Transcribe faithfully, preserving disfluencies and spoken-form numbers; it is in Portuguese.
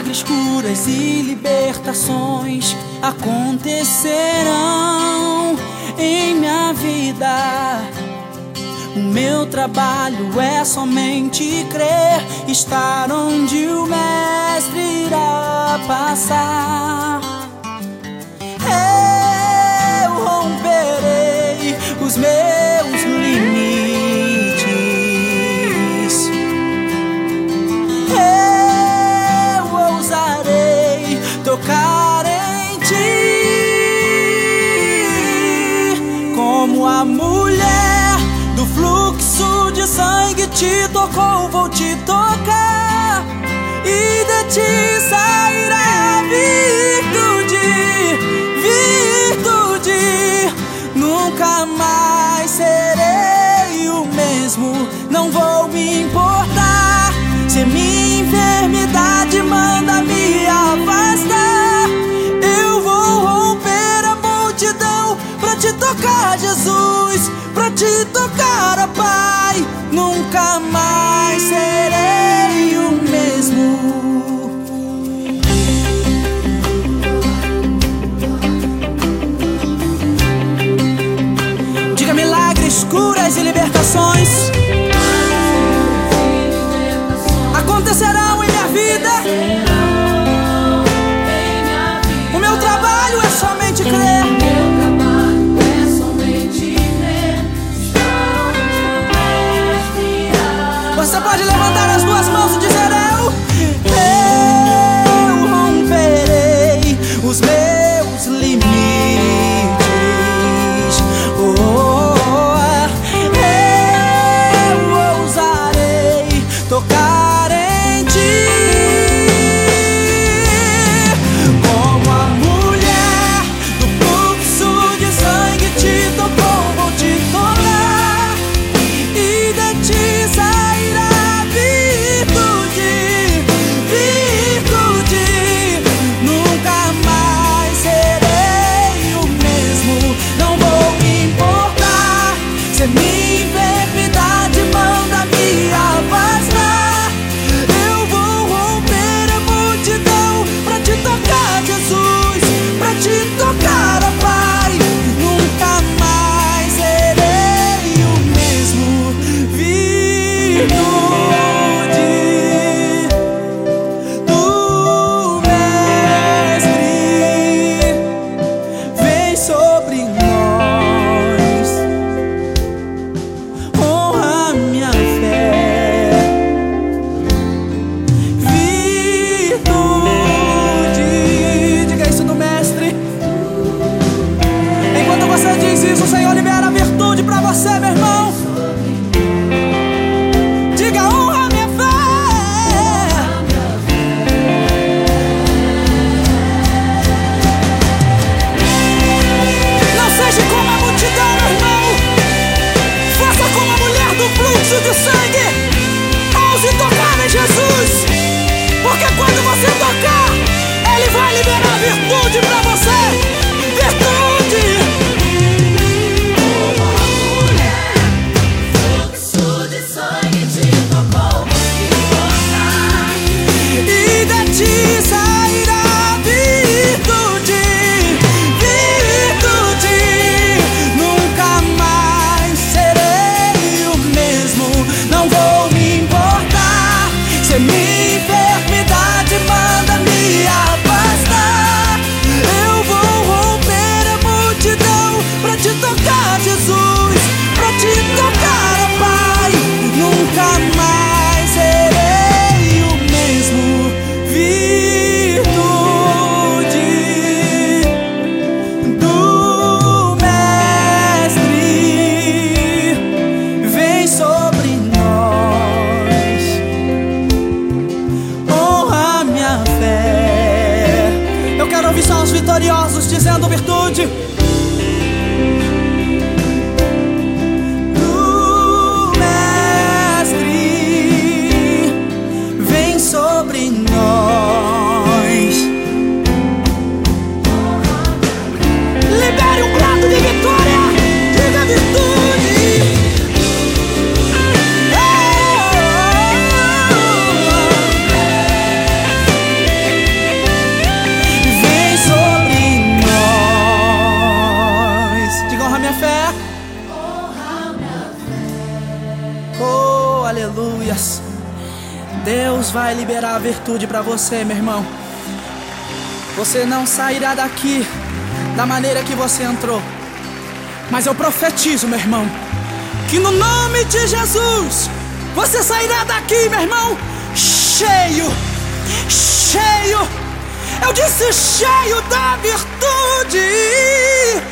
milagres, curas e libertações acontecerão em minha vida. O meu trabalho é somente crer, estar onde o Mestre irá passar. Eu romperei os meus limites, eu ousarei tocar em ti. Como a mulher do fluxo de sangue te tocou, vou te tocar, e de ti sairá virtude, virtude. Nunca mais serei o mesmo, não vou me importar se minha enfermidade manda me afastar. Eu vou romper a multidão pra te tocar, Jesus, pra te tocar, ó Pai. Nunca mais serei o mesmo. Diga milagres, curas e libertações acontecerão em minha vida. O meu trabalho é somente crer. Você pode levantar as duas mãos e dizer: eu, eu romperei os meus limites. Oh, eu ousarei tocar em ti. Como a mulher do fluxo de sangue te tocou, vou te tocar, e de ti sairá virtude, virtude. Nunca mais serei o mesmo, não vou me importar se minha enfermidade manda me afastar. Eu vou romper a multidão pra te tocar, Jesus, pra te tocar, ó Pai. Nunca mais serei o mesmo, virtude do Mestre vem sobre nós, honra minha fé, virtude. Diga isso do Mestre. Enquanto você diz isso, o Senhor libera virtude pra você, meu irmão. Diga: honra minha fé. Não seja como a multidão, meu irmão. Faça como a mulher do fluxo de sangue. Ouse tocar em Jesus, porque quando você tocar, Ele vai liberar virtude pra você. Virtude. dias, Deus vai liberar a virtude pra você, meu irmão. Você não sairá daqui da maneira que você entrou. Mas eu profetizo, meu irmão, que no nome de Jesus você sairá daqui, meu irmão, cheio, cheio, eu disse cheio da virtude.